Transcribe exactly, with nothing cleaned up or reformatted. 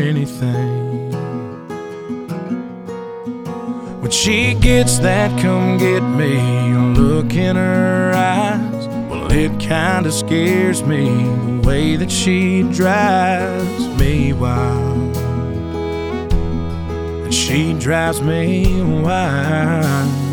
anything. When she gets that come get me look in her eyes, well, it kinda scares me the way that she drives me wild. And she drives me wild.